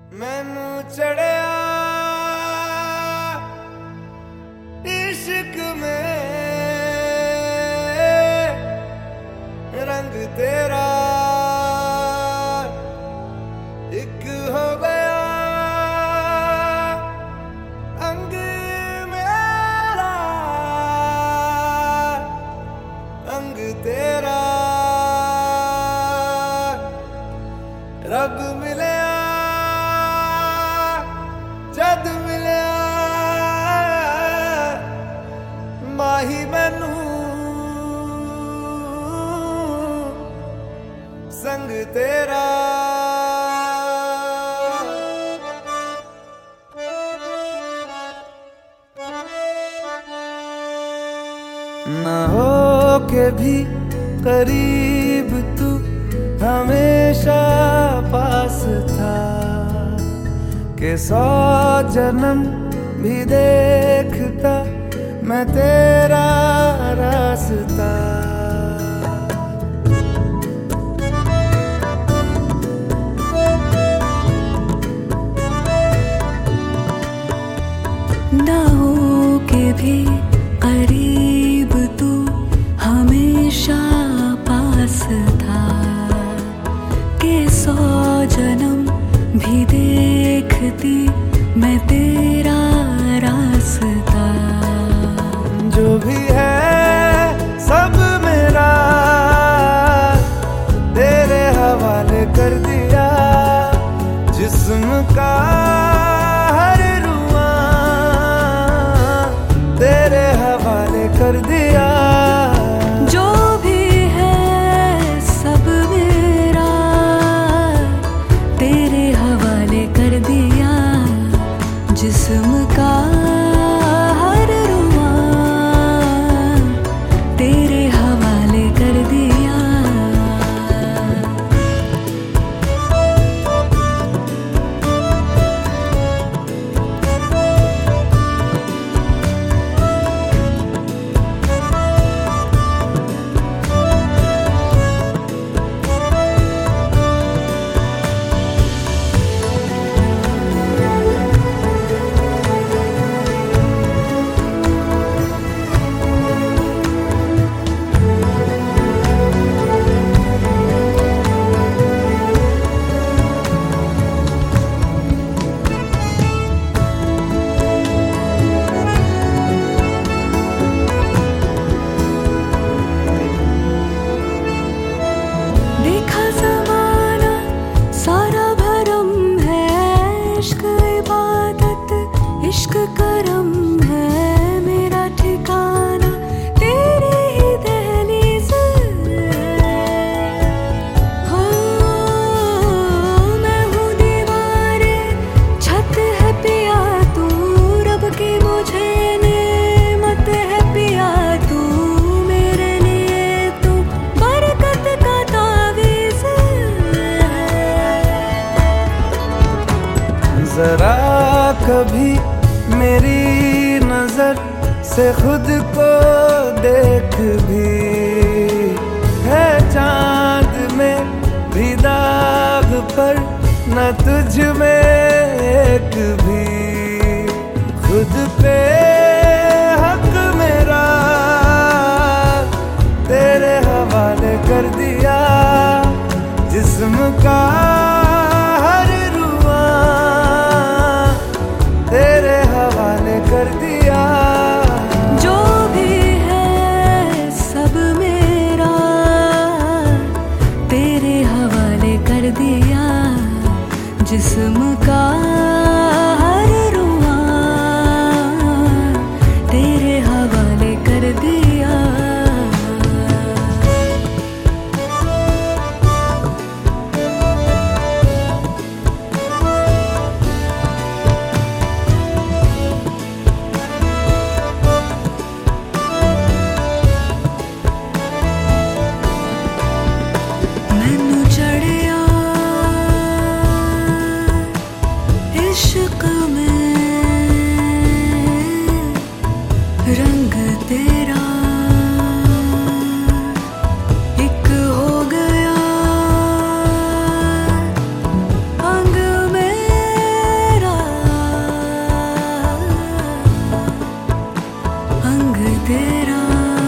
मैनू चढ़िया इश्क में रंग तेरा एक हो गया अंग मेरा अंग तेरा रब मिले जद मिलिया माही मैनू संग तेरा ना हो के भी करीब तू हमेशा पास था के 100 जन्म भी देखता मैं तेरा रास्ता। ना हो के भी करीब तू हमेशा पास था के 100 जन्म भी देखती मैं तेरा रास्ता। जो भी है सब मेरा तेरे हवाले कर दिया जिस्म का हर रुआ तेरे हवाले कर दिया। जो भी है सब मेरा तेरे हवाले कर दिया जिस्म का हर रुआ तेरे हवाले कर दिया। इश्क करम है मेरा ठिकाना तेरी ही दहलीज हो। मैं हूँ दीवारे छत है पिया तू रब की मुझे नेमत है पिया तू मेरे लिए तू बरकत का तावीज़ जरा कभी मेरी नजर से खुद को देख भी है चांद में भी दाग पर न तुझ में एक भी खुद पे हक मेरा तेरे हवाले कर दिया जिस्म का हर रुआ तेरे हवाले कर दिया। जो भी है सब मेरा तेरे हवाले कर दिया जिस्म का हर रुआ तेरे हवाले कर दिया। मैनू चढ़िया अंग तेरा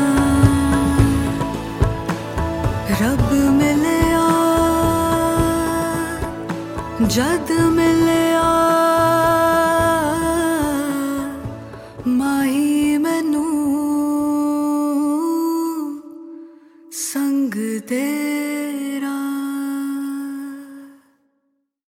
रब मिलया जद मिलया माही मैनू संग तेरा।